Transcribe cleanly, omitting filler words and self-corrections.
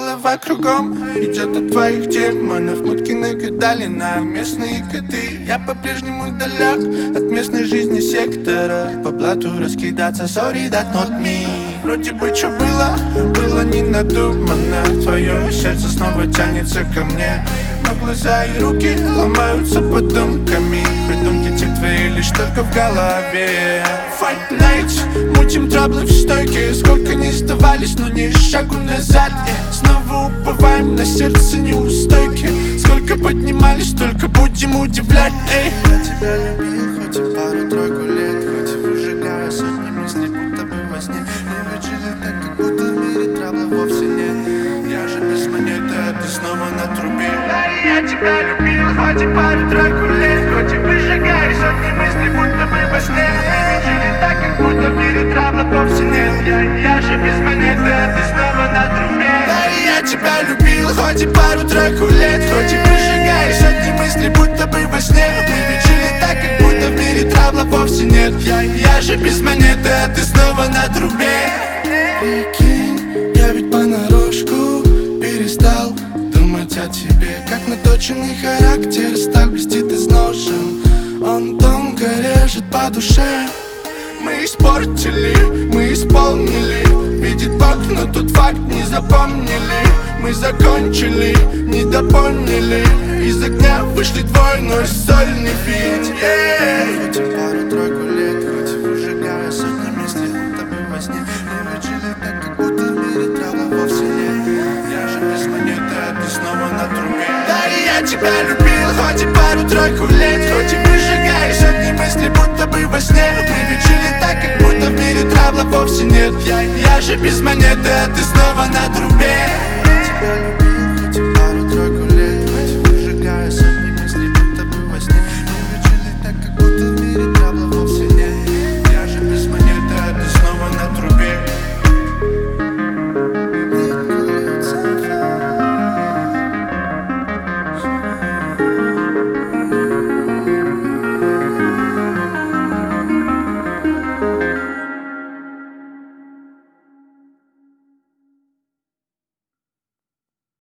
голова кругом идет от твоих демонов. Мутки нагадали на местные коты. Я по-прежнему далек от местной жизни сектора. По блату раскидаться, sorry, that not me. Вроде бы что было не надумано. Твое сердце снова тянется ко мне, но глаза и руки ломаются подумками. Придумки те твои лишь только в голове. Fight nights, мутим траблы в стойке. Сколько не сдавались, но ни шагу назад. Снова уповаем на сердце неустойки. Сколько поднимались, столько будем удивлять. Я тебя любил, хоть и пару-тройку лет. Хоть и выжигая сотни мыслей, будто бы во сне. Мы ведь жили так, как будто в мире трабла вовсе нет. Я же без монеты, а ты снова на трубе. Я тебя любил, хоть и пару-тройку лет. Хоть и выжигая сотни мыслей, будто бы во сне. Мы ведь жили так, как будто в мире трабла вовсе нет. Я же без монеты, а ты снова на трубе. Я тебя любил, хоть и пару-тройку лет. Хоть и выжигая сотни мыслей, будто бы во сне. Мы ведь жили так, как будто в мире трабла вовсе нет. Я же без монеты, а ты снова на трубе. Прикинь, я ведь понарошку перестал думать о тебе. Как наточенный характер сталь блестит изношен. Он тонко режет по душе. Мы испортили, мы исполнили. Видит Бог, но тут факт не запомнили. Мы закончили, не допоняли. Из огня вышли двойной сольный вид. Хоть и пару-тройку лет, хоть и выжигая сотни мыслей, будто бы во сне. Мы ведь жили так, как будто в мире трава вовсе нет. Я же без монеты, а ты снова на трубе. Да и я тебя любил, хоть и пару-тройку лет. Хоть и выжигая сотни мыслей, будто бы во сне. Мы ведь жили так, как будто в мире трабла вовсе нет. Я же без монеты, а ты снова на трубе.